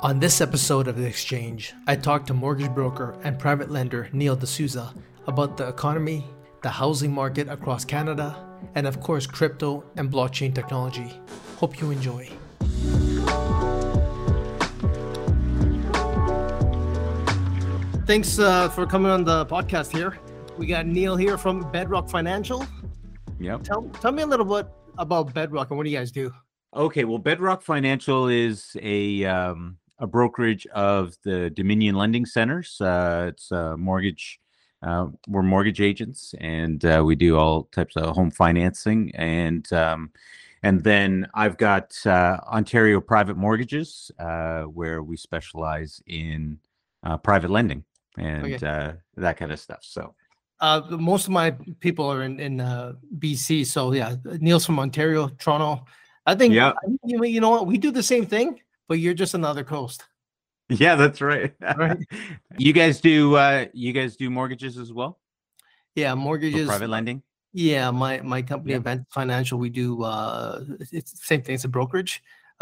On this episode of The Exchange, I talked to mortgage broker and private lender Neil D'Souza about the economy, the housing market across Canada, and of course crypto and blockchain technology. Hope you enjoy. Thanks for coming on the podcast here. We got Neil here from Bedrock Financial. Yep. Tell me a little bit about Bedrock and what do you guys do? Okay, well, Bedrock Financial is a brokerage of the Dominion Lending Centers. It's a mortgage. We're mortgage agents, and we do all types of home financing. And then I've got Ontario Private Mortgages, where we specialize in private lending and that kind of stuff. So. Most of my people are in BC, so yeah, Neil's from Ontario, Toronto. I think, you know what, we do the same thing, but you're just another coast. Yeah, that's right. Right. You guys do mortgages as well? Yeah, mortgages. For private lending? Yeah, my company, Event Financial, we do it's the same thing. It's a brokerage.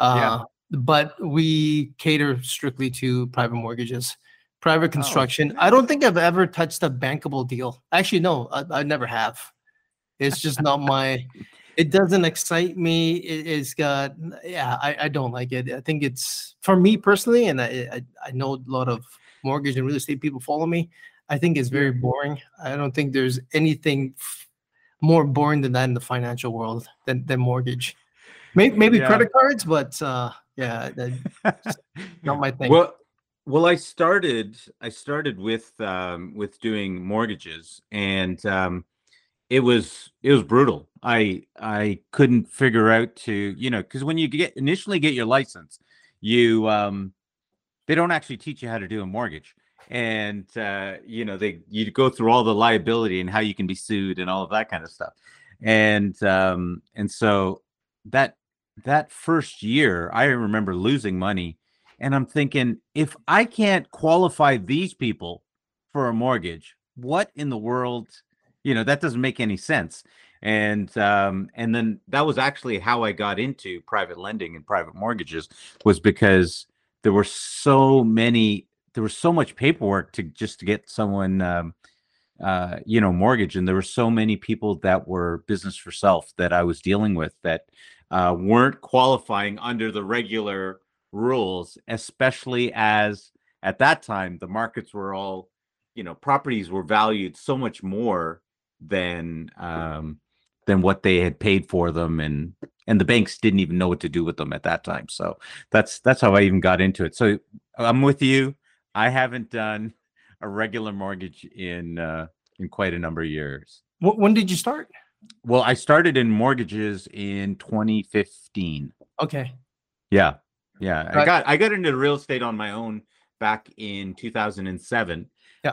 But we cater strictly to private mortgages, private construction. I don't think I've ever touched a bankable deal. Actually, no, I never have. It's just not my. It doesn't excite me. It's got, I don't like it. I think it's, for me personally, and I know a lot of mortgage and real estate people follow me, I think it's very boring. I don't think there's anything more boring than that in the financial world than mortgage. Maybe credit cards, but that's not my thing. Well, I started with doing mortgages, and it was brutal. I couldn't figure out because when you initially get your license, you they don't actually teach you how to do a mortgage, and you go through all the liability and how you can be sued and all of that kind of stuff, and so that first year I remember losing money, and I'm thinking, if I can't qualify these people for a mortgage, what in the world? That doesn't make any sense. And then that was actually how I got into private lending and private mortgages, was because there was so much paperwork to get someone, mortgage. And there were so many people that were business for self that I was dealing with that weren't qualifying under the regular rules, especially as at that time, the markets were all, properties were valued so much more than what they had paid for them, and the banks didn't even know what to do with them at that time. So that's how I even got into it. So I'm with you. I haven't done a regular mortgage in quite a number of years. When did you start? Well, I started in mortgages in 2015. Okay. Yeah. I got into real estate on my own back in 2007.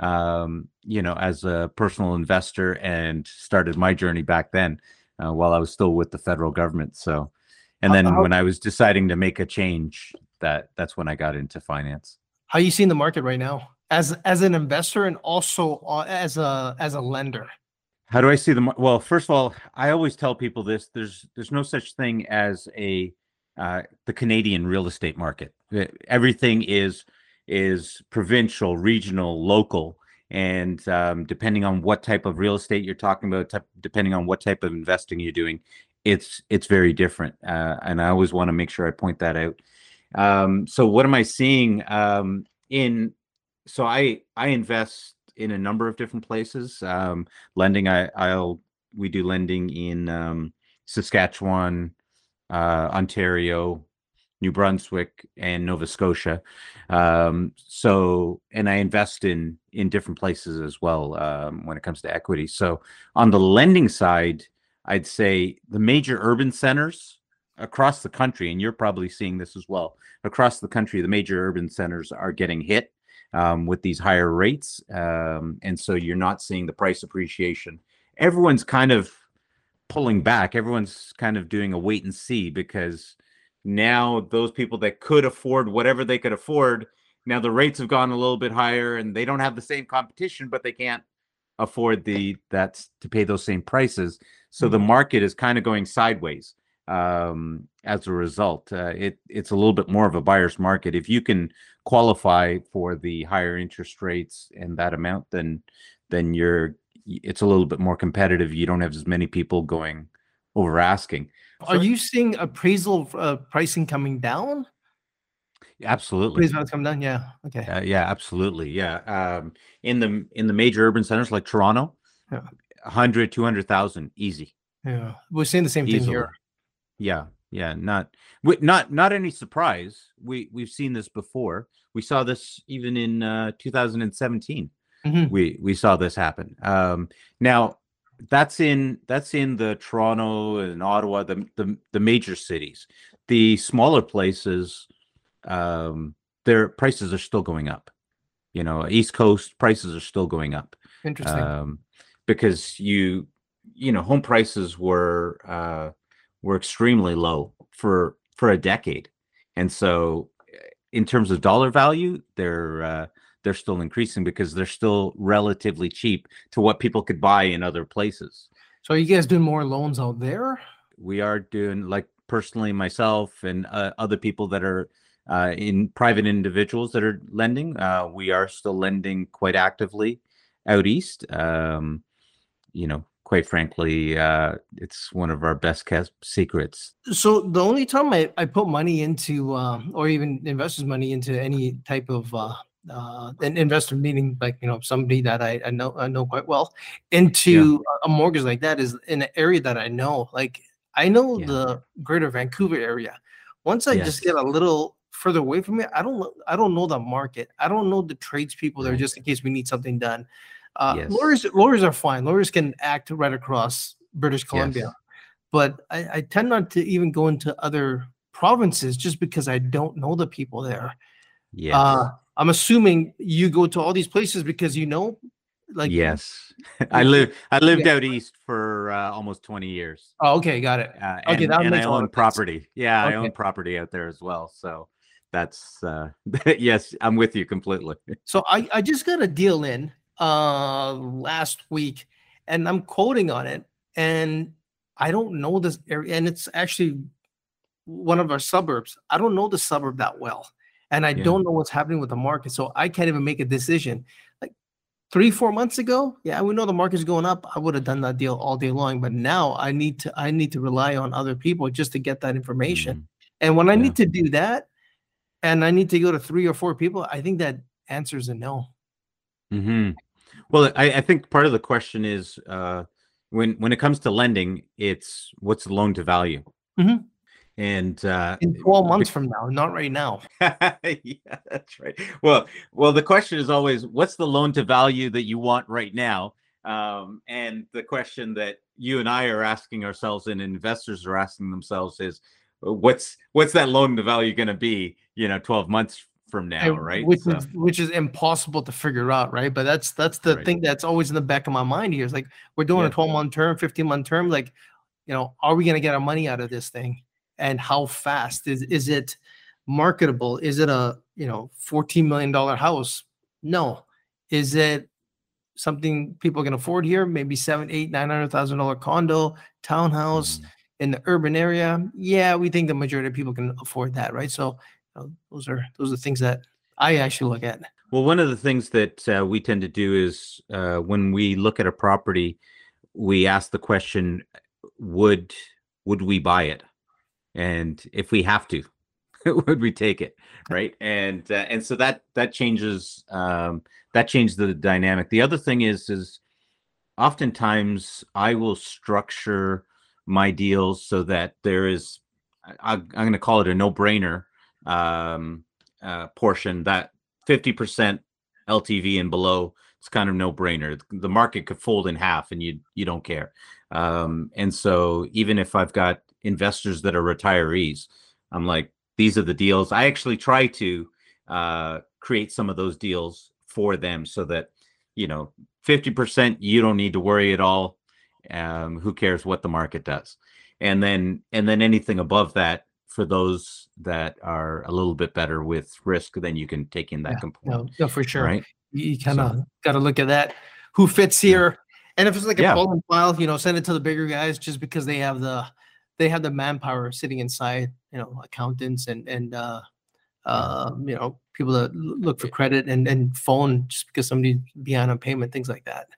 As a personal investor, and started my journey back then while I was still with the federal government. So, and then when I was deciding to make a change, that's when I got into finance. How are you seeing the market right now as an investor and also as a lender? How do I see well, first of all, I always tell people this: there's no such thing as the Canadian real estate market. Everything is provincial, regional, local, and depending on what type of real estate you're talking about, depending on what type of investing you're doing, it's very different. And I always want to make sure I point that out. So what am I seeing? So I invest in a number of different places. Lending, we do lending in Saskatchewan, Ontario, New Brunswick, and Nova Scotia. And I invest in different places as well when it comes to equity. So on the lending side, I'd say the major urban centers across the country, and you're probably seeing this as well, across the country, the major urban centers are getting hit with these higher rates. And so you're not seeing the price appreciation. Everyone's kind of pulling back. Everyone's kind of doing a wait and see, because now those people that could afford whatever they could afford, now the rates have gone a little bit higher and they don't have the same competition, but they can't afford to pay those same prices. So the market is kind of going sideways. as a result. It's a little bit more of a buyer's market. If you can qualify for the higher interest rates and that amount, then it's a little bit more competitive. You don't have as many people going over asking. Are you seeing appraisal pricing coming down? Absolutely. Appraisal coming down. Yeah. Okay. Yeah, absolutely. Yeah. In the major urban centers like Toronto, 100, 200,000, easy. Yeah. We're seeing the same thing here. Yeah. Yeah. Not any surprise. We've seen this before. We saw this even in 2017. We saw this happen. Now that's in the Toronto and Ottawa, the major cities. The smaller places, their prices are still going up. East Coast prices are still going up. Interesting. Because home prices were extremely low for a decade, and so in terms of dollar value, they're still increasing because they're still relatively cheap to what people could buy in other places. So are you guys doing more loans out there? We are doing, like, personally, myself and other people that are in private individuals that are lending. We are still lending quite actively out east. Quite frankly, it's one of our best kept secrets. So the only time I put money into, or even investors' money into any type of an investor, meaning like somebody that I know quite well, into a mortgage like that, is in an area that I know. Like, I know the Greater Vancouver area. Once I just get a little further away from it, I don't know the market. I don't know the tradespeople there, just in case we need something done. Lawyers are fine. Lawyers can act right across British Columbia, but I tend not to even go into other provinces just because I don't know the people there. I'm assuming you go to all these places because like. Yes, I lived out east for almost 20 years. Oh, okay, got it. Okay, and I own property. Yeah, I own property out there as well. So that's yes, I'm with you completely. So I just got a deal in last week, and I'm quoting on it, and I don't know this area, and it's actually one of our suburbs. I don't know the suburb that well, and I don't know what's happening with the market, so I can't even make a decision. Like 3-4 months ago, we know the market's going up, I would have done that deal all day long, but now I need to rely on other people just to get that information. And when I need to do that, and I need to go to 3 or 4 people, I think that answers a no. Well, I think part of the question is when it comes to lending, it's what's the loan to value. And in 12 months from now, not right now. Yeah, that's right. Well, the question is always, what's the loan to value that you want right now? And the question that you and I are asking ourselves, and investors are asking themselves, is what's that loan to value going to be 12 months from now, right? Which is impossible to figure out, right? But that's the thing that's always in the back of my mind here. Is like, we're doing a 12-month term, 15-month term. Like, are we going to get our money out of this thing? And how fast is it marketable? Is it a $14 million house? No. Is it something people can afford here? Maybe $700,000, $800,000, $900,000 condo, townhouse in the urban area. Yeah, we think the majority of people can afford that, right? So those are things that I actually look at. Well, one of the things that we tend to do is when we look at a property, we ask the question, would we buy it? And if we have to, would we take it, right? And so that changes the dynamic. The other thing is oftentimes I will structure my deals so that there is, I'm going to call it a no-brainer portion, that 50% LTV and below. It's kind of no-brainer. The market could fold in half, and you don't care. And so even if I've got investors that are retirees, I'm like, these are the deals. I actually try to create some of those deals for them so that 50% you don't need to worry at all. Who cares what the market does? And then anything above that, for those that are a little bit better with risk, then you can take in that component. No, for sure. Right? You kind of got to look at that. Who fits here? And if it's like a problem file, send it to the bigger guys just because they have the they have the manpower sitting inside, accountants and people that look for credit and phone just because somebody's behind on payment, things like that.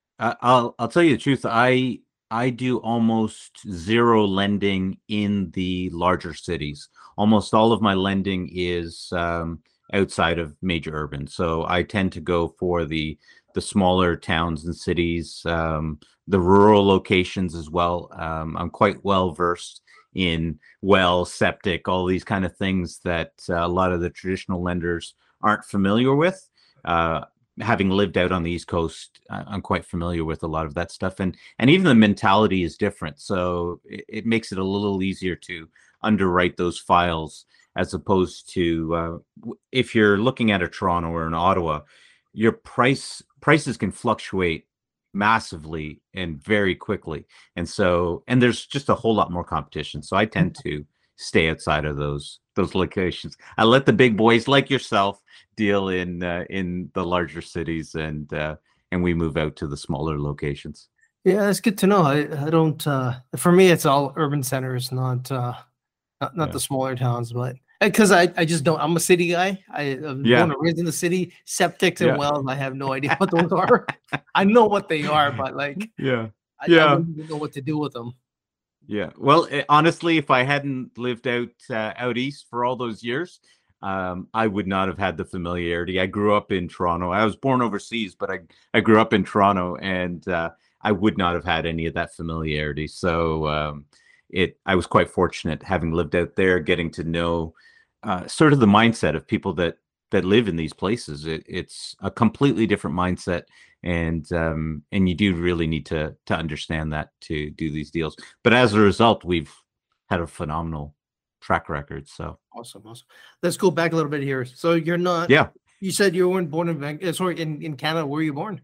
I'll tell you the truth. I do almost zero lending in the larger cities. Almost all of my lending is outside of major urban. So I tend to go for the smaller towns and cities, the rural locations as well. I'm quite well versed in septic, all these kind of things that a lot of the traditional lenders aren't familiar with. Having lived out on the East Coast, I'm quite familiar with a lot of that stuff, and even the mentality is different. So it makes it a little easier to underwrite those files, as opposed to if you're looking at a Toronto or an Ottawa, your prices can fluctuate massively and very quickly, and there's just a whole lot more competition. So I tend to stay outside of those locations. I let the big boys like yourself deal in the larger cities, and we move out to the smaller locations. Yeah, that's good to know. I don't for me it's all urban centers, not the smaller towns, but because I just don't. I'm a city guy. I'm born and raised in the city. Septics and wells, I have no idea what those are. I know what they are, but I wouldn't even know what to do with them. Yeah. Well, honestly, if I hadn't lived out east for all those years, I would not have had the familiarity. I grew up in Toronto. I was born overseas, but I grew up in Toronto, and I would not have had any of that familiarity. So I was quite fortunate having lived out there, getting to know sort of the mindset of people that live in these places. It's a completely different mindset, and you do really need to understand that to do these deals. But as a result, we've had a phenomenal track record. So awesome. Let's go back a little bit here. So you're not. Yeah. You said you weren't born in Canada. Where were you born?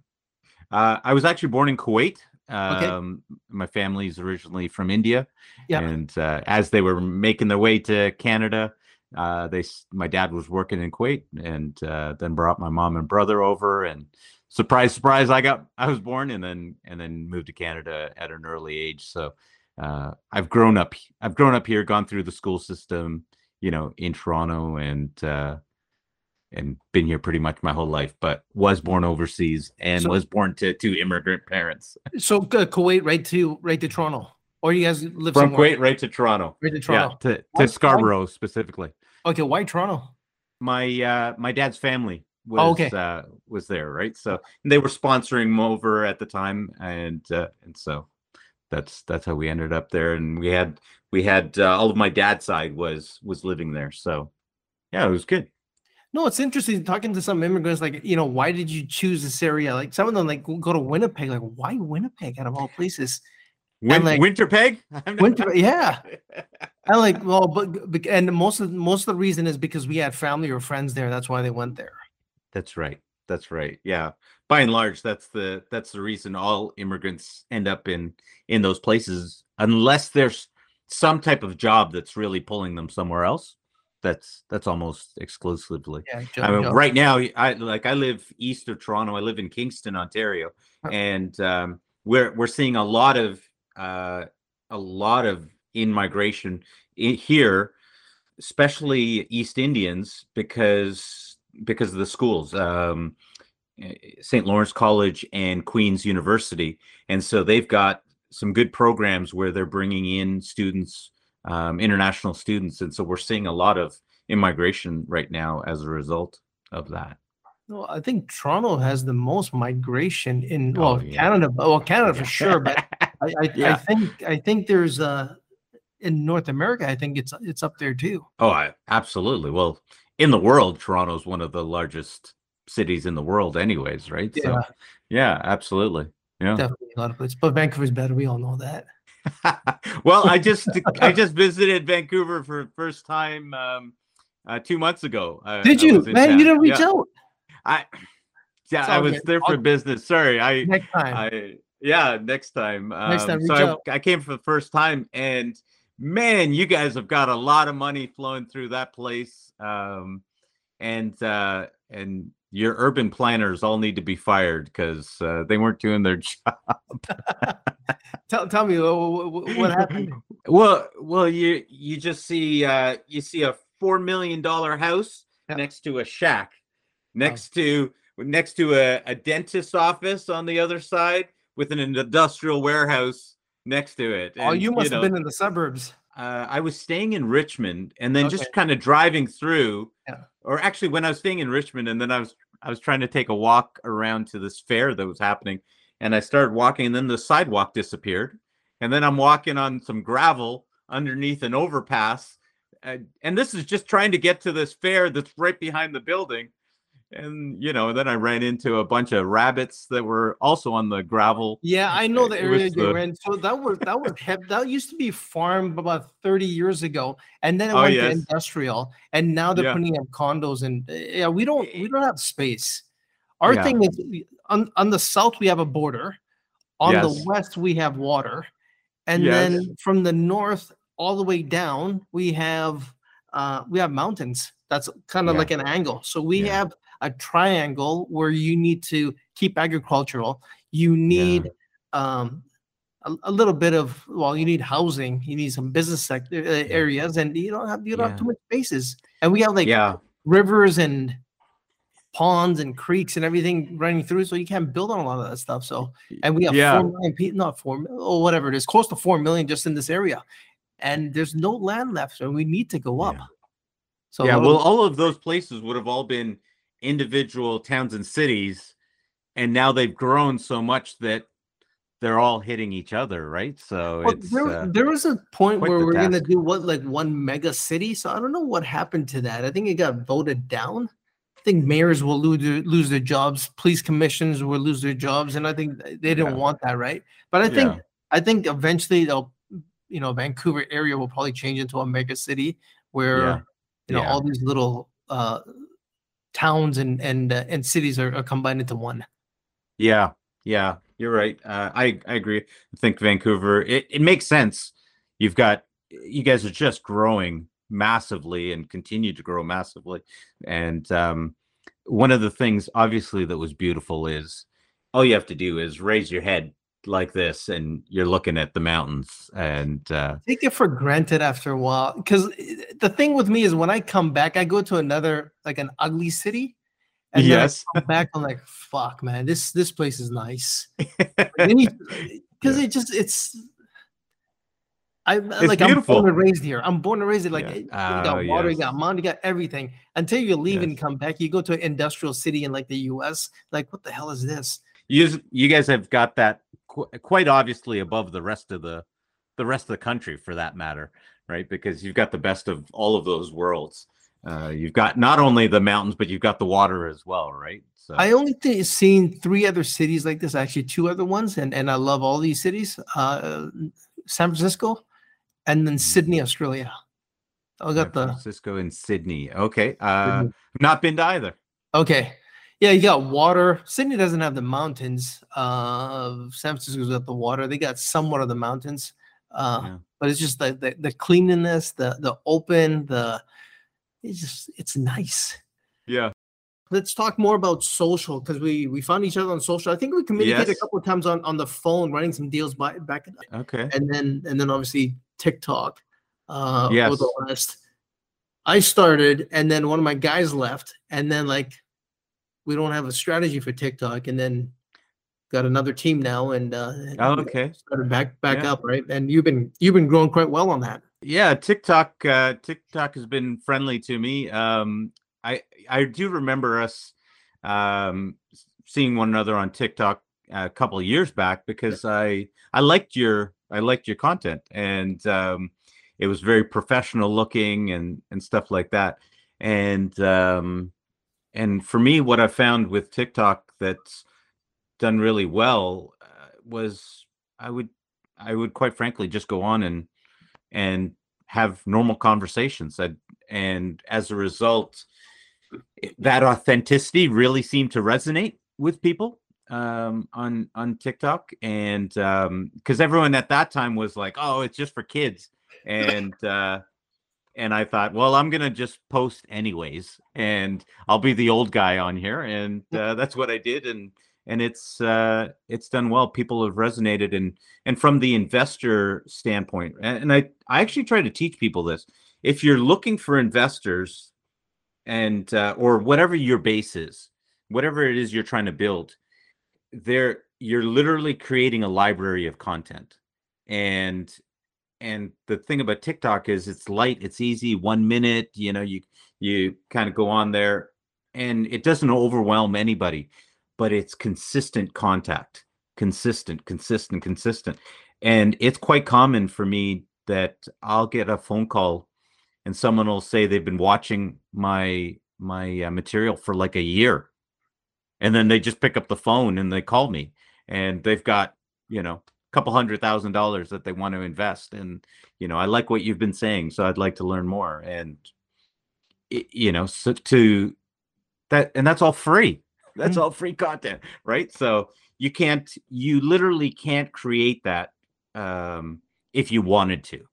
I was actually born in Kuwait. Okay. My family's originally from India, Yeah. And as they were making their way to Canada, my dad was working in Kuwait, and then brought my mom and brother over, and surprise, I was born and then moved to Canada at an early age. So I've grown up here, gone through the school system, in Toronto, and been here pretty much my whole life, but was born overseas and was born to two immigrant parents. So Kuwait, right to Toronto, or you guys live from somewhere? Kuwait right to Toronto. Right to Toronto. Yeah, to Scarborough specifically. Okay, why Toronto? My dad's family was there, right? So they were sponsoring him over at the time, and so that's how we ended up there. And we had all of my dad's side was living there, so yeah, it was good. No, it's interesting talking to some immigrants, like, why did you choose this area? Like some of them like go to Winnipeg, like why Winnipeg out of all places? Winterpeg? Yeah. I like, well, but most of the reason is because we had family or friends there. That's why they went there. That's right. Yeah. By and large, that's the reason all immigrants end up in those places, unless there's some type of job that's really pulling them somewhere else. That's almost exclusively. Yeah, I mean, right now, I live east of Toronto. I live in Kingston, Ontario, and we're seeing a lot of in-migration here, especially East Indians, because of the schools, St. Lawrence College and Queen's University, and so they've got some good programs where they're bringing in students, international students, and so we're seeing a lot of immigration right now as a result of that. Well, I think Toronto has the most migration in Canada. Well, Canada for sure, but I think there's in North America. I think it's up there too. Oh, absolutely. Well, in the world, Toronto is one of the largest cities in the world, anyways, right? Yeah. So, yeah, absolutely. Yeah, definitely a lot of places, but Vancouver's better. We all know that. Well, I just visited Vancouver for the first time 2 months ago. Did you, man? You didn't reach out. I was there for business. Sorry, next time. Next time. Next time, so I came for the first time, and man, you guys have got a lot of money flowing through that place. And your urban planners all need to be fired because they weren't doing their job. Tell me what happened. Well, you just see you see a $4 million house next to a shack, next to a dentist's office on the other side with an industrial warehouse next to it. Oh, And you must have been in the suburbs. I was staying in Richmond, and then Okay. just kind of driving through, Yeah. or actually when I was staying in Richmond, and then I was trying to take a walk around to this fair that was happening, and I started walking, and then the sidewalk disappeared, and then I'm walking on some gravel underneath an overpass, and this is just trying to get to this fair that's right behind the building. And then I ran into a bunch of rabbits that were also on the gravel. Yeah, I know the It area was you're in. So that used to be farm about 30 years ago, and then it Oh, went to yes. industrial, and now they're Yeah. putting up condos. And yeah, we don't have space. Our Yeah. thing is on the south we have a border, on the Yes. west we have water, and Yes. then from the north all the way down we have mountains. That's kind of Yeah. like an angle. So we Yeah. have a triangle where you need to keep agricultural. You need a little bit of, well, you need housing, you need some business sector areas, and you don't have too much spaces. And we have like rivers and ponds and creeks and everything running through, so you can't build on a lot of that stuff. So, and we have 4 million people, not 4 million, or whatever it is, close to 4 million just in this area, and there's no land left, so we need to go up. So well, all of those places would have all been individual towns and cities, and now they've grown so much that they're all hitting each other, right? So it's there was a point quite where the we're going to task. do like one mega city. So I don't know what happened to that. I think it got voted down. I think mayors will lose their jobs, police commissions will lose their jobs, and I think they didn't want that, right? But I think eventually they'll, Vancouver area will probably change into a mega city where all these little towns and cities are combined into one. Yeah, you're right. I agree. I think Vancouver, it makes sense. You guys are just growing massively and continue to grow massively. And one of the things obviously that was beautiful is all you have to do is raise your head like this and you're looking at the mountains, and take it for granted after a while. Because the thing with me is when I come back, I go to another, like an ugly city, and then I come back, I'm like, fuck, man, this place is nice. Because I'm born and raised here. I'm born and raised like you got water, you got mountain, you got everything. Until you leave and come back, you go to an industrial city in like the US, like what the hell is this? You guys have got that quite obviously above the rest of the country, for that matter, right? Because you've got the best of all of those worlds. You've got not only the mountains, but you've got the water as well, right? So I only seen 3 other cities like this, actually 2 other ones, and I love all these cities. San Francisco, and then Sydney, Australia. I got San Francisco and Sydney. Okay, not been to either. Okay. Yeah, you got water. Sydney doesn't have the mountains. San Francisco's got the water. They got somewhat of the mountains. But it's just the cleanliness, the open, it's nice. Yeah. Let's talk more about social, because we found each other on social. I think we communicated a couple of times on the phone, running some deals back. Okay. And then obviously TikTok. Yes. Was the last. I started, and then one of my guys left, and then we don't have a strategy for TikTok, and then got another team now, and okay, started back up, right? And you've been growing quite well on that. Yeah, TikTok has been friendly to me. I do remember us seeing one another on TikTok a couple of years back, because I liked your content, and it was very professional looking and stuff like that. And for me, what I found with TikTok that's done really well was I would quite frankly just go on and have normal conversations, and as a result, that authenticity really seemed to resonate with people on TikTok. And because everyone at that time was like, oh, it's just for kids, and And I thought, well, I'm gonna just post anyways, and I'll be the old guy on here, and that's what I did, and it's done well. People have resonated, and from the investor standpoint, and I actually try to teach people this. If you're looking for investors, and or whatever your base is, whatever it is you're trying to build, you're literally creating a library of content, and the thing about TikTok is it's light, it's easy, 1 minute, you kind of go on there, and it doesn't overwhelm anybody, but it's consistent contact, consistent. And it's quite common for me that I'll get a phone call and someone will say they've been watching my material for like a year, and then they just pick up the phone and they call me, and they've got, couple $100,000 that they want to invest. And, I like what you've been saying, so I'd like to learn more. And, so to that, and that's all free. That's all free content, right? So you literally can't create that if you wanted to,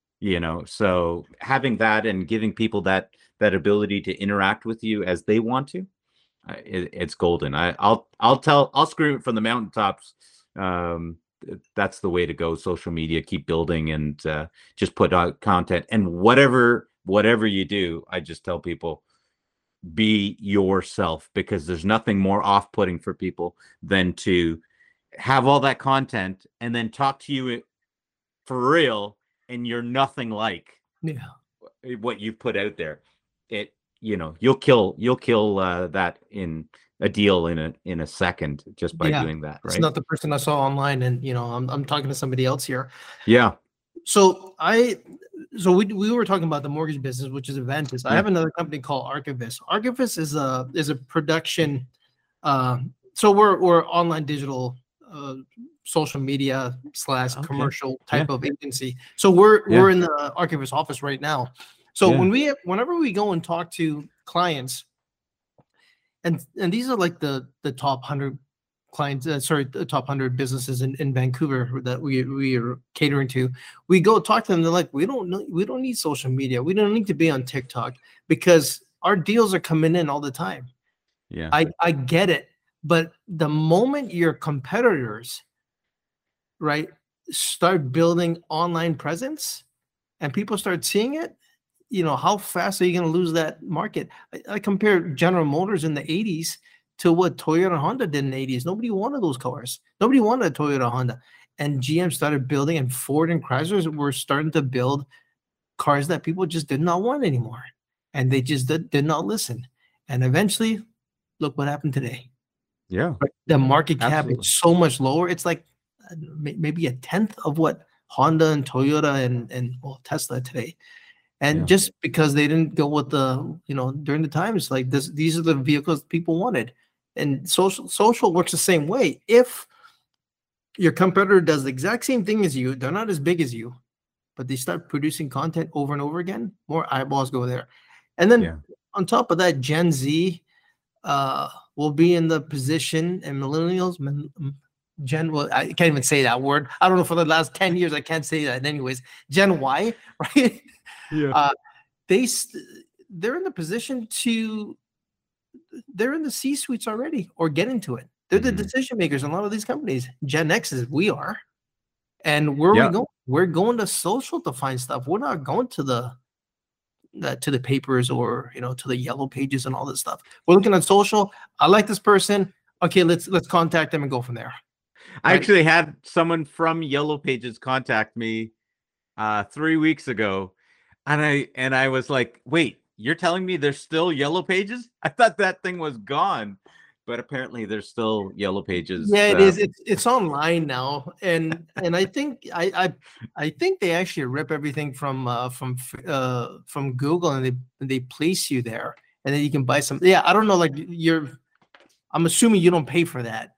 so having that and giving people that ability to interact with you as they want to, it's golden. I'll scream it from the mountaintops. That's the way to go. Social media, keep building, and just put out content. And whatever you do, I just tell people, be yourself, because there's nothing more off-putting for people than to have all that content and then talk to you for real, and you're nothing like what you've put out there. You'll kill that in a deal in a second just by doing that, right? It's not the person I saw online, and I'm talking to somebody else here. Yeah. So we were talking about the mortgage business, which is Aventus. I have another company called Archivist. Archivist is a production. So we're online digital social media / commercial type of agency. So we're in the Archivist office right now. So whenever we go and talk to clients, and these are like the top 100 clients, the top 100 businesses in Vancouver that we are catering to. We go talk to them. They're like, we don't need social media. We don't need to be on TikTok because our deals are coming in all the time. Yeah, I get it, but the moment your competitors, right, start building online presence, and people start seeing it, how fast are you going to lose that market? I compare General Motors in the 80s to what Toyota and Honda did in the 80s. Nobody wanted those cars. Nobody wanted a Toyota Honda. And GM started building, and Ford and Chrysler were starting to build cars that people just did not want anymore. And they just did not listen. And eventually, look what happened today. Yeah. The market cap is so much lower. It's like maybe a tenth of what Honda and Toyota and Tesla today. And just because they didn't go with during the times like this, these are the vehicles people wanted. And social works the same way. If your competitor does the exact same thing as you, they're not as big as you, but they start producing content over and over again, more eyeballs go there. And then on top of that, Gen Z will be in the position, and millennials, I can't even say that word. I don't know, for the last 10 years, I can't say that anyways. Gen Y, right? Yeah. They're in the position they're in the C-suites already, or get into it. They're the decision makers in a lot of these companies. Gen X's, we are. And where are we going? We're going to social to find stuff. We're not going to the papers or to the yellow pages and all this stuff. We're looking at social. I like this person. Okay, let's contact them and go from there. I actually had someone from Yellow Pages contact me 3 weeks ago, and I was like, wait, you're telling me there's still Yellow Pages? I thought that thing was gone, but apparently there's still Yellow Pages. Yeah, it is. It's online now, and I think I think they actually rip everything from Google, and they place you there, and then you can buy some. Yeah, I don't know. Like I'm assuming you don't pay for that.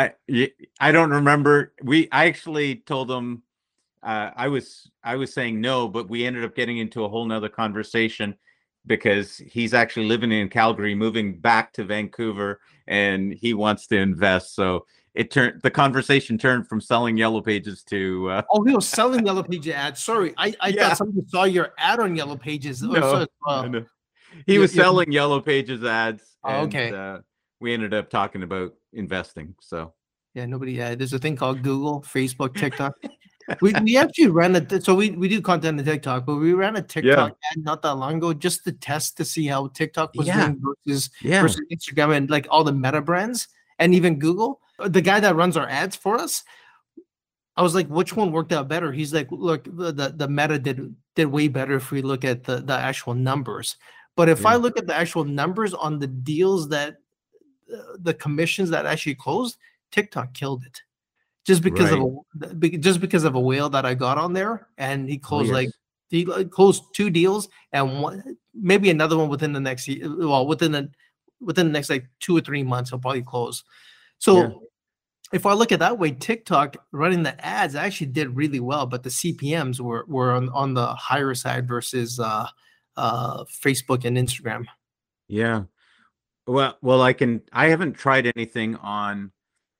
I don't remember. I actually told them I was saying no, but we ended up getting into a whole nother conversation because he's actually living in Calgary, moving back to Vancouver, and he wants to invest. So the conversation turned from selling Yellow Pages to oh, he was selling Yellow Pages ads. Sorry, I thought somebody saw your ad on Yellow Pages. No, he was selling Yellow Pages ads, and okay. We ended up talking about investing. So yeah, nobody. There's a thing called Google, Facebook, TikTok. we actually ran so we do content on TikTok, but we ran a TikTok ad not that long ago just to test to see how TikTok was doing versus Instagram and like all the Meta brands and even Google. The guy that runs our ads for us, I was like, which one worked out better? He's like, look, the Meta did way better if we look at the actual numbers. But if I look at the actual numbers on the deals that the commissions that actually closed, TikTok killed it. Just because of a whale that I got on there, and he closed he closed 2 deals and one, maybe another one within the next within the next like 2 or 3 months he'll probably close. So if I look at that way, TikTok running the ads actually did really well, but the CPMs were on the higher side versus Facebook and Instagram. Yeah. Well, I haven't tried anything on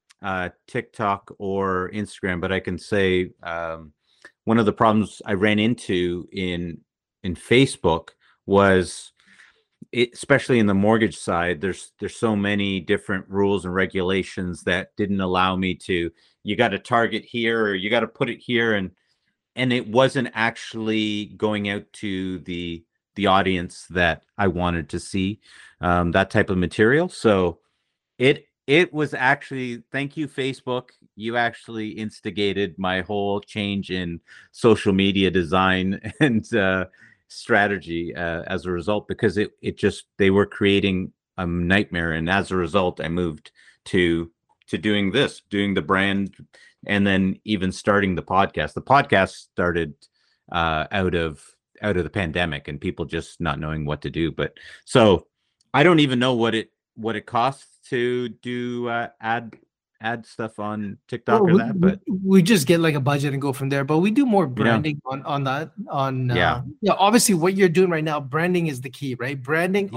TikTok or Instagram, but I can say one of the problems I ran into in Facebook was especially in the mortgage side, there's so many different rules and regulations that didn't allow me to, you got to target here or you got to put it here, and it wasn't actually going out to the audience that I wanted to see that type of material. So it was actually, thank you, Facebook. You actually instigated my whole change in social media design and strategy as a result, because they were creating a nightmare. And as a result, I moved to doing the brand, and then even starting the podcast. The podcast started out of the pandemic and people just not knowing what to do. But so I don't even know what it costs to do ad stuff on TikTok or that, but we just get like a budget and go from there. But we do more branding on that. Obviously what you're doing right now, branding is the key, right? Branding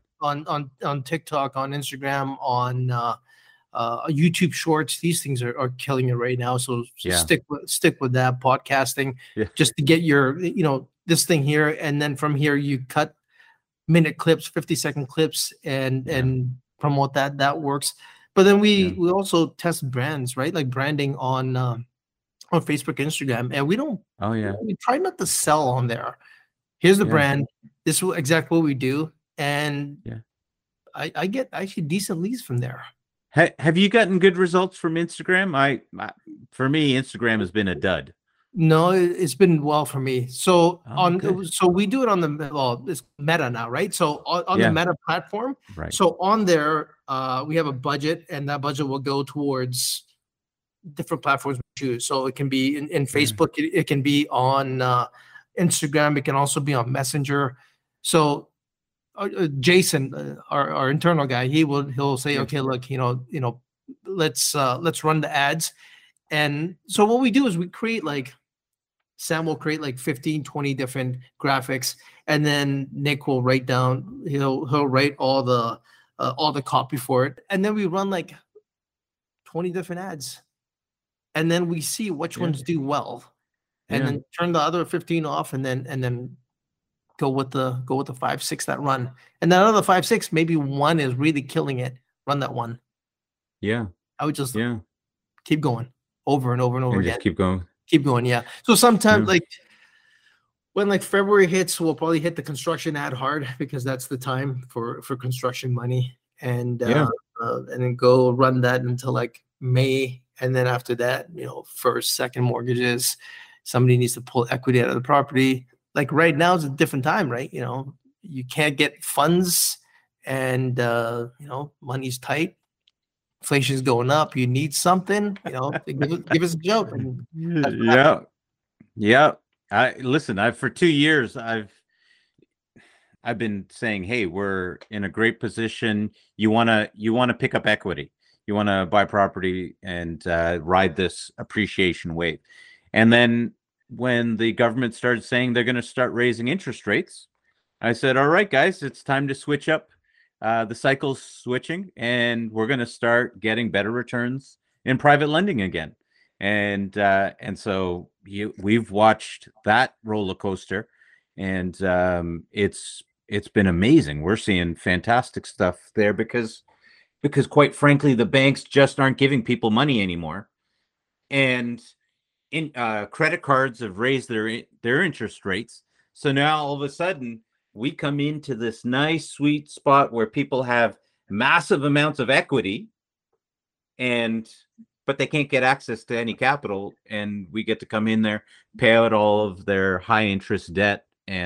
on TikTok, on Instagram, on YouTube Shorts. These things are killing it right now. So stick with that. Podcasting, just to get your this thing here, and then from here you cut minute clips, 50-second clips, and promote that works. But then we also test brands, right? Like branding on Facebook, Instagram, and we try not to sell on there. Here's the brand. This is exactly what we do, and I get actually decent leads from there. Have you gotten good results from Instagram? For me, Instagram has been a dud. No, it's been well for me. So so we do it on it's Meta now, right? So on the Meta platform. Right. So on there, we have a budget, and that budget will go towards different platforms we choose. So it can be in Facebook, it can be on Instagram, it can also be on Messenger. So Jason, our internal guy, he'll say, okay, look, let's run the ads. And so what we do is we create Sam will create 15, 20 different graphics, and then Nick will write down, he'll write all the copy for it. And then we run 20 different ads. And then we see which ones do well. And then turn the other 15 off, and then go with the 5, 6 that run. And that other 5, 6, maybe one is really killing it. Run that one. Yeah. I would just keep going over and over and over again. Just keep going. Keep going, yeah. So sometimes when February hits, we'll probably hit the construction ad hard, because that's the time for construction money, and then go run that until May, and then after that, first, second mortgages. Somebody needs to pull equity out of the property. Right now is a different time, right? You can't get funds, and money's tight. Inflation's going up. You need something, give us a joke. Listen, for 2 years, I've been saying, hey, we're in a great position. You want to pick up equity. You want to buy property and ride this appreciation wave. And then when the government started saying they're going to start raising interest rates, I said, all right, guys, it's time to switch up. The cycle's switching, and we're going to start getting better returns in private lending again. And so we've watched that roller coaster, and it's been amazing. We're seeing fantastic stuff there because quite frankly, the banks just aren't giving people money anymore. And credit cards have raised their interest rates. So now all of a sudden we come into this nice sweet spot where people have massive amounts of equity, but they can't get access to any capital, and we get to come in there, pay out all of their high interest debt,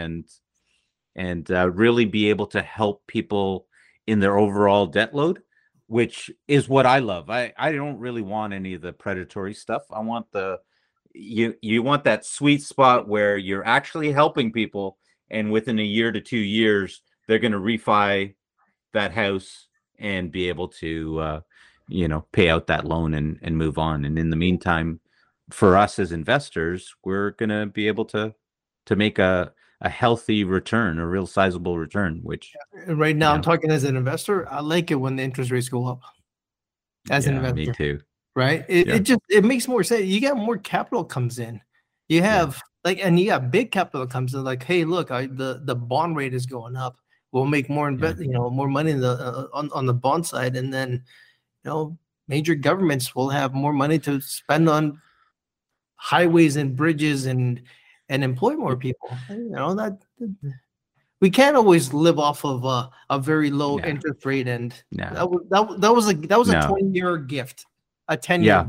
and really be able to help people in their overall debt load, which is what I love. I don't really want any of the predatory stuff. I want you want that sweet spot where you're actually helping people, and within a year to 2 years, they're going to refi that house and be able to, pay out that loan and move on. And in the meantime, for us as investors, we're going to be able to make a healthy return, a real sizable return, which right now I'm talking as an investor. I like it when the interest rates go up as an investor. Me too. Right. It makes more sense. You got more capital comes in. You have and you got big capital comes in, like, hey, look, the bond rate is going up. We'll make more more money in the on the bond side, and then major governments will have more money to spend on highways and bridges and employ more people. That we can't always live off of a very low interest rate, and that was a 20-year gift. A 10-year.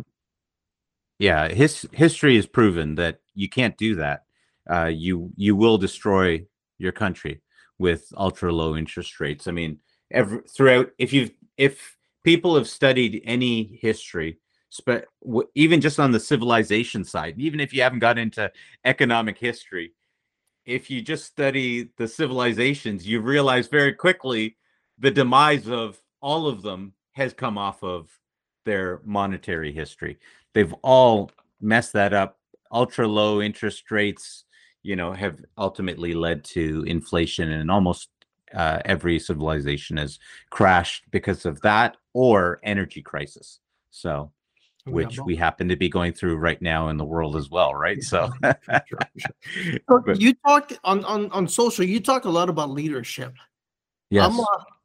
History has proven that you can't do that. You will destroy your country with ultra low interest rates. I mean, throughout, if people have studied any history, even just on the civilization side, even if you haven't got into economic history, if you just study the civilizations, you realize very quickly the demise of all of them has come off of their monetary history. They've all messed that up. Ultra low interest rates, have ultimately led to inflation, and almost every civilization has crashed because of that or energy crisis. So, which we happen to be going through right now in the world as well, right? So, so you talk on social. You talk a lot about leadership. Yes,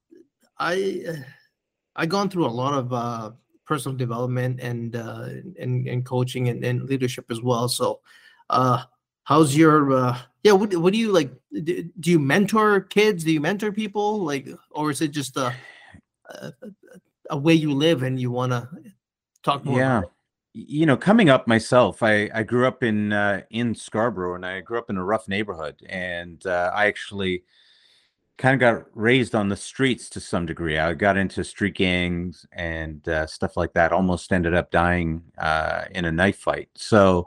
I gone through a lot of personal development and coaching and leadership as well. So, how's your what do you like? Do you mentor kids? Do you mentor people, or is it just a way you live and you want to talk more about it? Coming up myself, I grew up in Scarborough, and I grew up in a rough neighborhood, and I actually kind of got raised on the streets to some degree. I got into street gangs and stuff like that. Almost ended up dying in a knife fight. So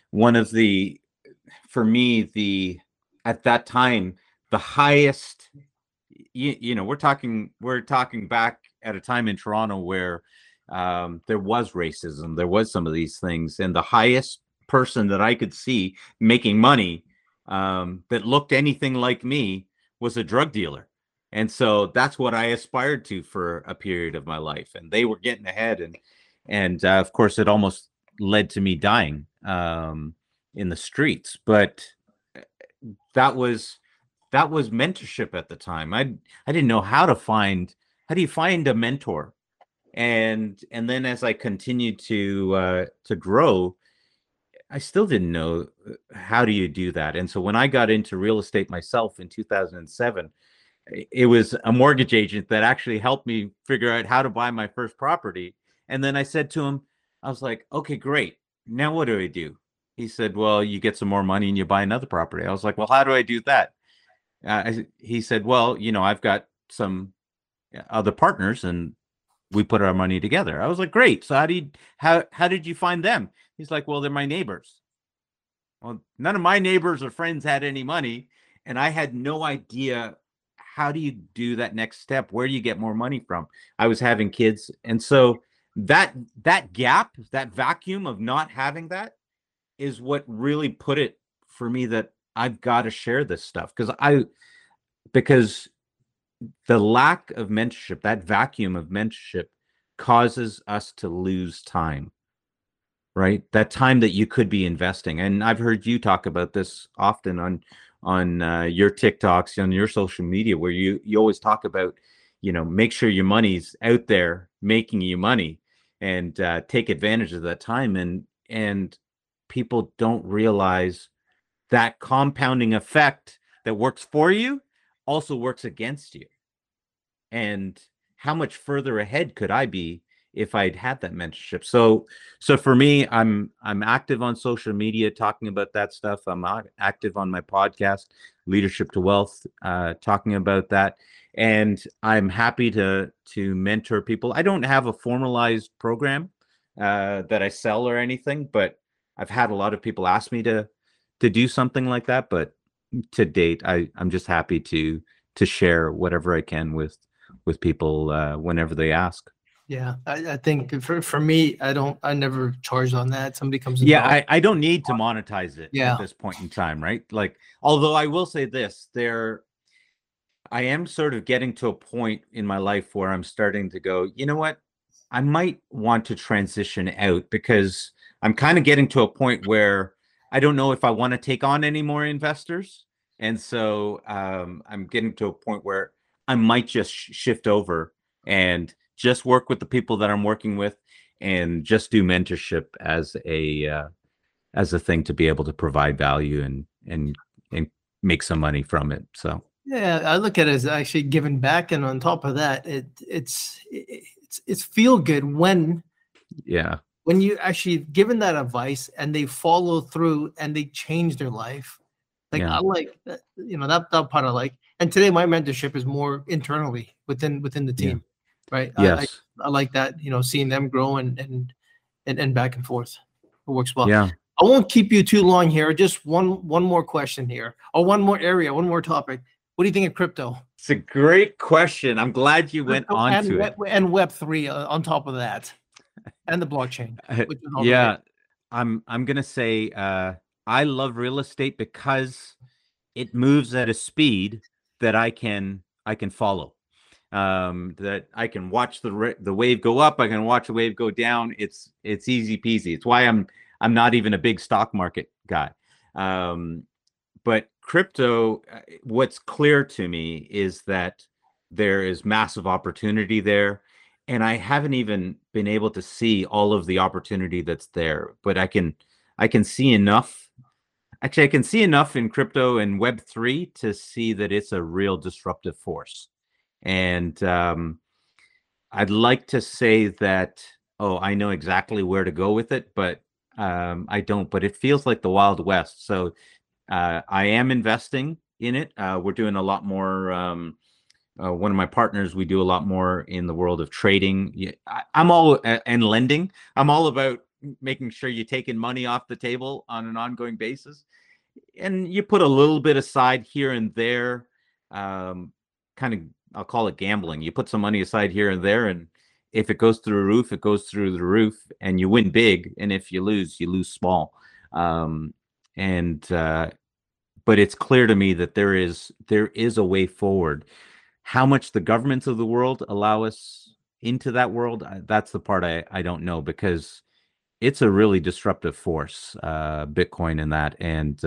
for me, at that time, the highest, we're talking back at a time in Toronto where there was racism, there was some of these things, and the highest person that I could see making money that looked anything like me was a drug dealer. And so that's what I aspired to for a period of my life. And they were getting ahead, and of course it almost led to me dying in the streets. But that was mentorship at the time. I didn't know how do you find a mentor? And then as I continued to grow, I still didn't know how do you do that. And so when I got into real estate myself in 2007, it was a mortgage agent that actually helped me figure out how to buy my first property. And then I said to him, I was like, okay, great. Now what do I do? He said, well, you get some more money and you buy another property. I was like, well, how do I do that? He said, well, I've got some other partners and we put our money together. I was like, great. So how did you find them? He's like, well, they're my neighbors. Well, none of my neighbors or friends had any money, and I had no idea how do you do that next step? Where do you get more money from? I was having kids, and so that gap, that vacuum of not having that is what really put it for me that I've got to share this stuff, because the lack of mentorship, that vacuum of mentorship, causes us to lose time, right? That time that you could be investing. And I've heard you talk about this often on your TikToks, on your social media, where you always talk about, make sure your money's out there making you money, and take advantage of that time. And people don't realize that compounding effect that works for you also works against you. And how much further ahead could I be if I'd had that mentorship? So for me, I'm active on social media talking about that stuff. I'm active on my podcast, Leadership to Wealth, talking about that. And I'm happy to mentor people. I don't have a formalized program that I sell or anything, but I've had a lot of people ask me to do something like that. But to date, I'm just happy to share whatever I can with people whenever they ask. Yeah, I think for me, I never charge on that. Somebody comes in. Yeah, I don't need to monetize it Yeah. at this point in time, right? Like, although I will say this, I am sort of getting to a point in my life where I'm starting to go, you know what? I might want to transition out, because I'm kind of getting to a point where I don't know if I want to take on any more investors. And so I'm getting to a point where I might just shift over and just work with the people that I'm working with, and just do mentorship as a thing to be able to provide value and make some money from it. So yeah, I look at it as actually giving back, and on top of that, it's feel good when you actually given that advice and they follow through and they change their life. Like, I like that, that part I like. And today my mentorship is more internally within the team, right? Yes. I like that, seeing them grow and back and forth. It works well. Yeah. I won't keep you too long here. Just one more question here, or one more area, one more topic. What do you think of crypto? It's a great question. I'm glad you went on to it. And Web3 on top of that, and the blockchain. Yeah, I'm gonna say I love real estate because it moves at a speed that I can follow. That I can watch the wave go up. I can watch the wave go down. It's easy peasy. It's why I'm not even a big stock market guy. But crypto, what's clear to me is that there is massive opportunity there. And I haven't even been able to see all of the opportunity that's there, but I can see enough. Actually, I can see enough in crypto and Web3 to see that it's a real disruptive force. And I'd like to say that, I know exactly where to go with it, but I don't. But it feels like the Wild West. So I am investing in it. We're doing a lot more. One of my partners, we do a lot more in the world of trading. I'm all and lending. I'm all about making sure you're taking money off the table on an ongoing basis, and you put a little bit aside here and there. Kind of, I'll call it gambling. You put some money aside here and there, and if it goes through the roof, it goes through the roof, and you win big. And if you lose small. But it's clear to me that there is a way forward. How much the governments of the world allow us into that world, that's the part I don't know, because it's a really disruptive force, Bitcoin and that, and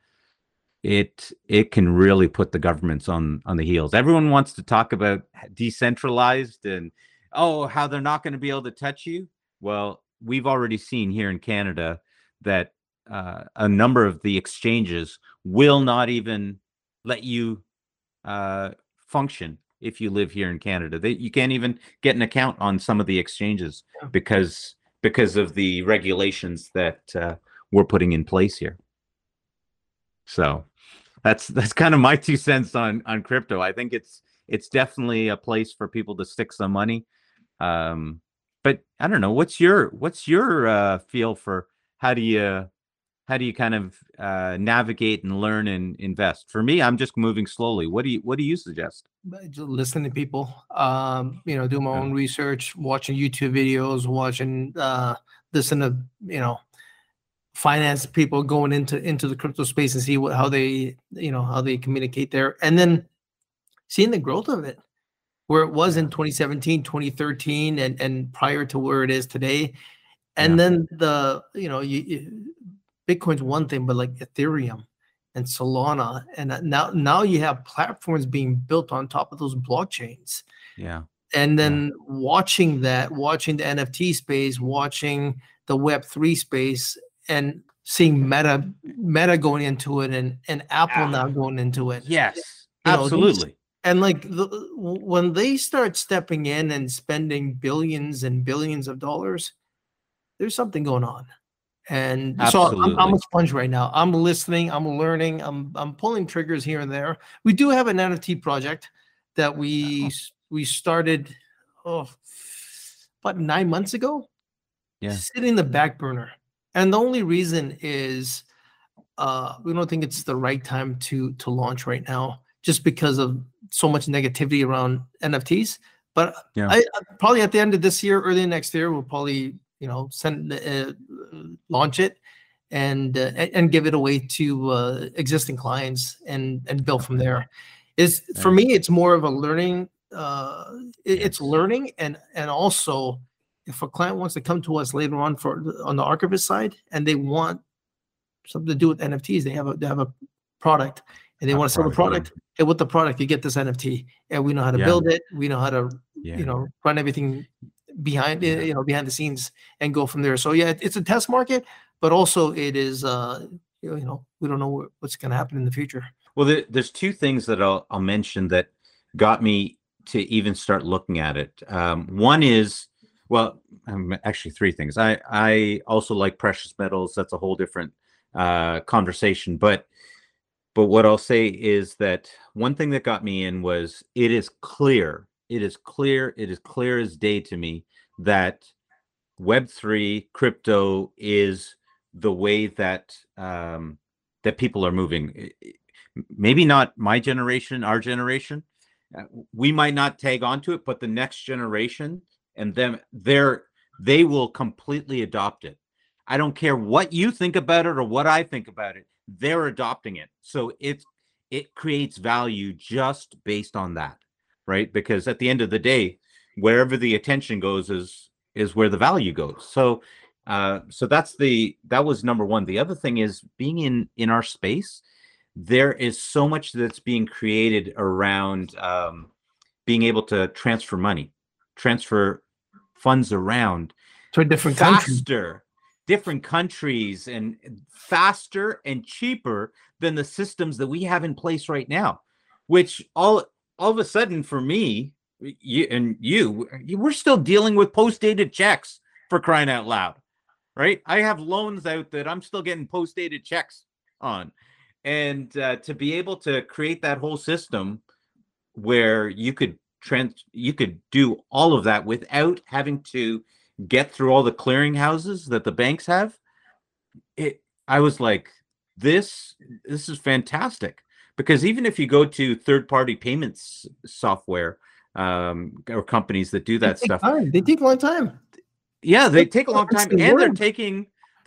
it can really put the governments on the heels. Everyone wants to talk about decentralized and how they're not going to be able to touch you. Well, we've already seen here in Canada that a number of the exchanges will not even let you function if you live here in Canada. You can't even get an account on some of the exchanges because of the regulations that we're putting in place here. So that's kind of my 2 cents on crypto. I think it's definitely a place for people to stick some money. But I don't know, what's your feel for how do you kind of navigate and learn and invest? For me, I'm just moving slowly. What do you suggest? Listen to people, do my own research, watching YouTube videos, watching, listen to, finance people going into the crypto space and see how they communicate there, and then seeing the growth of it. where it was in 2017, 2013, and prior to where it is today. And then Bitcoin's one thing, but like Ethereum and Solana, and now you have platforms being built on top of those blockchains. Yeah. And then watching the NFT space, watching the Web3 space, and seeing Meta going into it, and Apple now going into it. Yes, absolutely. And like when they start stepping in and spending billions and billions of dollars, there's something going on. And absolutely. So I'm a sponge right now. I'm listening, I'm learning, I'm pulling triggers here and there. We do have an NFT project that we started about 9 months ago. Yeah. Sitting in the back burner. And the only reason is we don't think it's the right time to launch right now, just because of so much negativity around NFTs. But I probably at the end of this year, early next year, we'll probably launch it and give it away to existing clients and build from there. For me, it's more of a learning. It's learning, and also if a client wants to come to us later on on the archivist side and they want something to do with NFTs, they have a product and they want to sell the product. And with the product, you get this NFT, and we know how to build it. We know how to run everything behind behind the scenes and go from there. So it's a test market, but also it is we don't know what's going to happen in the future. Well, there's two things that I'll mention that got me to even start looking at it. One is, well, actually three things. I also like precious metals. That's a whole different conversation. But what I'll say is that one thing that got me in was it is clear as day to me that Web3 crypto is the way that that people are moving. Maybe not my generation, our generation. We might not tag onto it, but the next generation and they will completely adopt it. I don't care what you think about it or what I think about it. They're adopting it. So it creates value just based on that, right? Because at the end of the day, wherever the attention goes is where the value goes. So that was number one. The other thing is being in our space, there is so much that's being created around being able to transfer funds around to a different different countries, and faster and cheaper than the systems that we have in place right now, which all of a sudden for me, we're still dealing with post-dated checks, for crying out loud, right? I have loans out that I'm still getting post-dated checks on. And to be able to create that whole system where you could do all of that without having to get through all the clearinghouses that the banks have, I was like, this is fantastic. Because even if you go to third-party payments software or companies that do that stuff, they take a long time. Yeah, they take a long time, and they're taking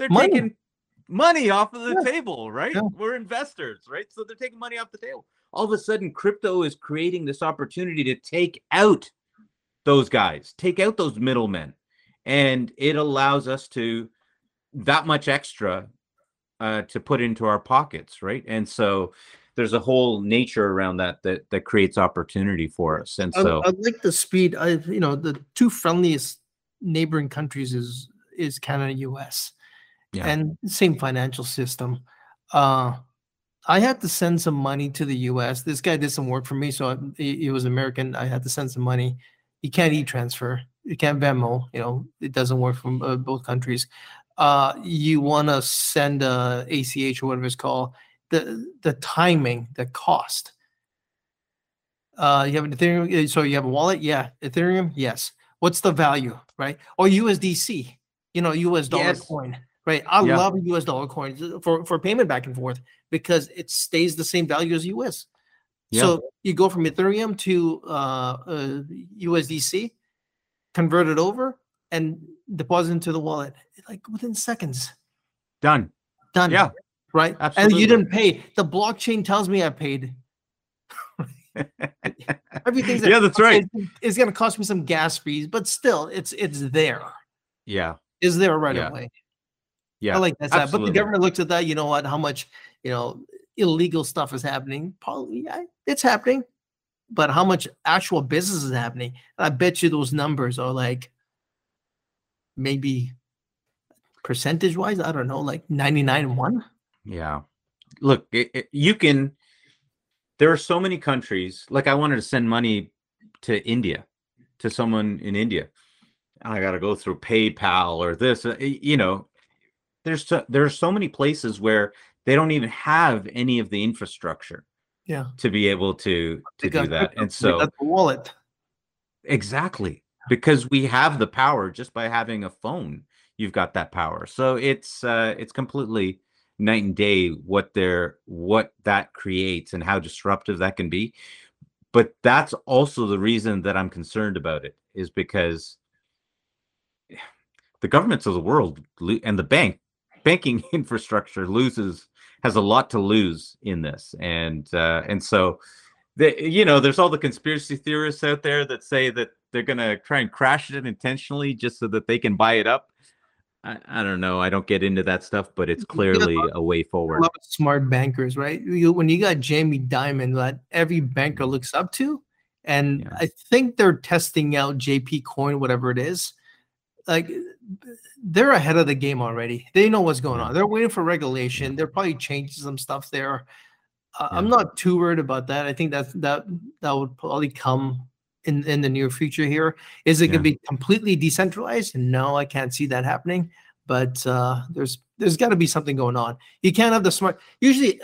money off of the table, right? We're investors, right? So they're taking money off the table. All of a sudden, crypto is creating this opportunity to take out those guys, take out those middlemen, and it allows us to that much extra to put into our pockets, right? And so there's a whole nature around that creates opportunity for us. And so I like the speed. The two friendliest neighboring countries is Canada and US. Yeah. And same financial system. I had to send some money to the US. This guy did some work for me, so he was American. I had to send some money. You can't e-transfer. You can't Venmo. It doesn't work from both countries. You want to send ACH or whatever it's called. The timing, the cost. You have an Ethereum, so you have a wallet? Yeah. Ethereum? Yes. What's the value, right? Or USDC, US dollar coin, right? I love US dollar coins for payment back and forth because it stays the same value as US. Yeah. So you go from Ethereum to USDC, convert it over, and deposit into the wallet like within seconds. Done. Yeah. Right. Absolutely. And you didn't pay. The blockchain tells me I paid. Everything's yeah, that's right. It's going to cost me some gas fees, but still, it's there. Yeah, Is there right away? Yeah, I like that side. But the absolutely. government looks at that. You know what? How much illegal stuff is happening? Probably, yeah, it's happening. But how much actual business is happening? I bet you those numbers are like maybe percentage wise. I don't know, like 99-1. Yeah. Look, you can. There are so many countries. Like I wanted to send money to India, to someone in India. I got to go through PayPal or this. There's so many places where they don't even have any of the infrastructure. Yeah. To be able to do that, and so the wallet. Exactly, because we have the power just by having a phone. You've got that power, so it's completely night and day what that creates and how disruptive that can be. But that's also the reason that I'm concerned about it, is because the governments of the world and the banking infrastructure has a lot to lose in this, and so there's all the conspiracy theorists out there that say that they're going to try and crash it intentionally just so that they can buy it up. I don't know. I don't get into that stuff, but it's clearly a way forward. A lot of smart bankers, right? When you got Jamie Dimon that every banker looks up to, and I think they're testing out JP Coin, whatever it is. Like they're ahead of the game already. They know what's going on. They're waiting for regulation. They're probably changing some stuff there. I'm not too worried about that. I think that would probably come in the near future here. Is it going to be completely decentralized? No, I can't see that happening. But there's got to be something going on. You can't have the smart. Usually,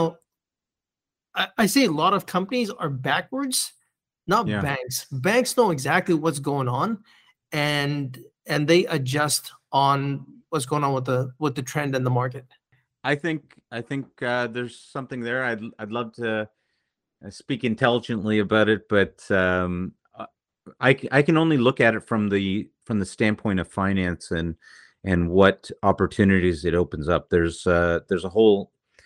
I say a lot of companies are backwards, not banks. Banks know exactly what's going on, and they adjust on what's going on with the trend in the market. I think there's something there. I'd love to speak intelligently about it, but I can only look at it from the standpoint of finance and what opportunities it opens up. There's a whole,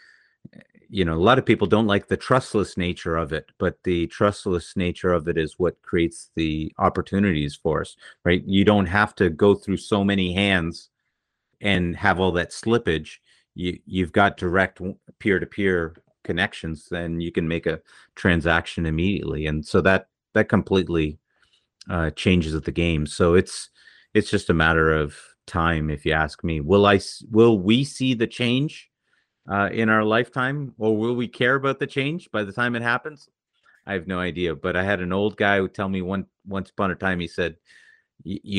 a lot of people don't like the trustless nature of it, but the trustless nature of it is what creates the opportunities for us, right? You don't have to go through so many hands and have all that slippage. You've got direct peer-to-peer connections, then you can make a transaction immediately, and so that completely changes the game. So it's just a matter of time, if you ask me. Will we see the change in our lifetime, or will we care about the change by the time it happens? I have no idea. But I had an old guy who tell me once upon a time, he said, you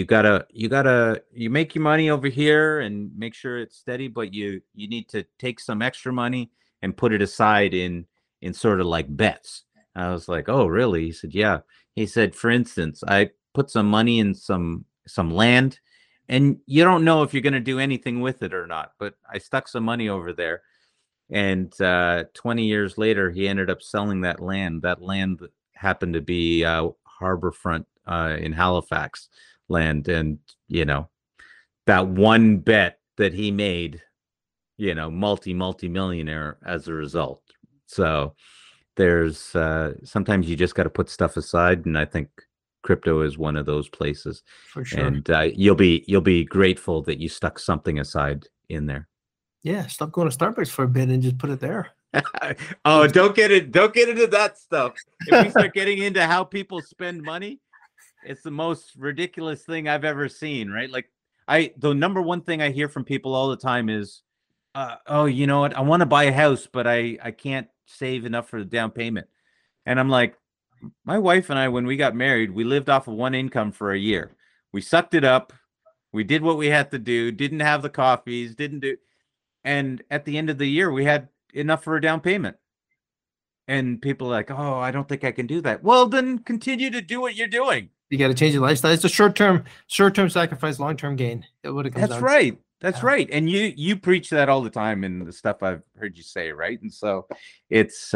make your money over here and make sure it's steady, but you need to take some extra money and put it aside in sort of like bets. I was like, oh, really? He said, yeah. He said, for instance, I put some money in some land, and you don't know if you're going to do anything with it or not, but I stuck some money over there. And 20 years later, he ended up selling that land. That land happened to be Harborfront in Halifax land. And, that one bet that he made, multi-millionaire as a result. So there's sometimes you just got to put stuff aside. And I think crypto is one of those places. For sure. And you'll be grateful that you stuck something aside in there. Yeah, stop going to Starbucks for a bit and just put it there. Oh, don't get into that stuff. If we start getting into how people spend money, it's the most ridiculous thing I've ever seen, right? Like the number one thing I hear from people all the time is, oh, you know what? I want to buy a house, but I can't save enough for the down payment. And I'm like, my wife and I, when we got married, we lived off of one income for a year. We sucked it up. We did what we had to do, didn't have the coffees, and at the end of the year, we had enough for a down payment. And people are like, oh, I don't think I can do that. Well, then continue to do what you're doing. You got to change your lifestyle. It's a short-term sacrifice, long-term gain. That's right. That's right. And you preach that all the time in the stuff I've heard you say, right? And so it's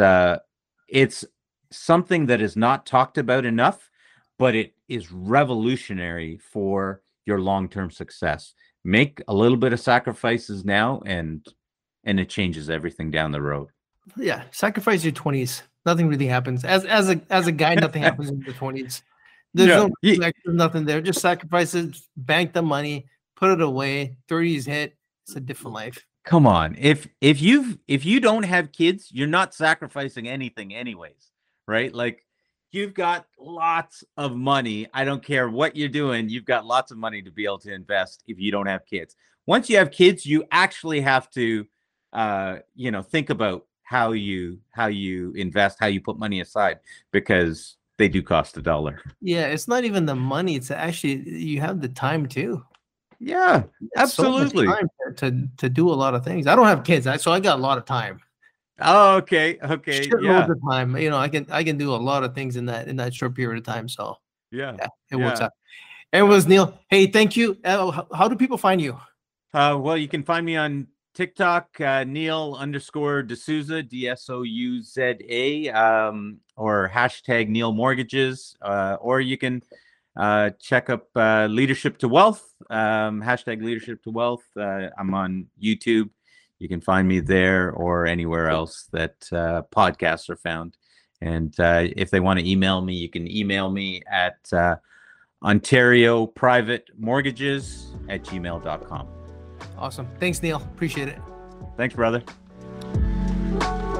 something that is not talked about enough, but it is revolutionary for your long-term success. Make a little bit of sacrifices now, and it changes everything down the road. Yeah, sacrifice your 20s. Nothing really happens. As a guy, nothing happens in the 20s. There's no reflection, nothing there. Just sacrifice it, bank the money, put it away. 30s hit. It's a different life. Come on. If you don't have kids, you're not sacrificing anything anyways, right? Like, you've got lots of money. I don't care what you're doing. You've got lots of money to be able to invest if you don't have kids. Once you have kids, you actually have to, think about how you invest, how you put money aside, because they do cost $1. Yeah, it's not even the money. It's actually, you have the time too. Yeah, absolutely. So much time to do a lot of things. I don't have kids, so I got a lot of time. Oh, okay. Loads of time. I can do a lot of things in that short period of time. So yeah, it works out. Anyways, Neil, hey, thank you. How do people find you? Well, you can find me on TikTok, Neil_D'Souza, DSOUZA, or hashtag Neil Mortgages, or you can check up Leadership to Wealth, hashtag Leadership to Wealth. I'm on YouTube. You can find me there or anywhere else that podcasts are found. And if they want to email me, you can email me at ontarioprivatemortgages@gmail.com. Awesome. Thanks, Neil. Appreciate it. Thanks, brother.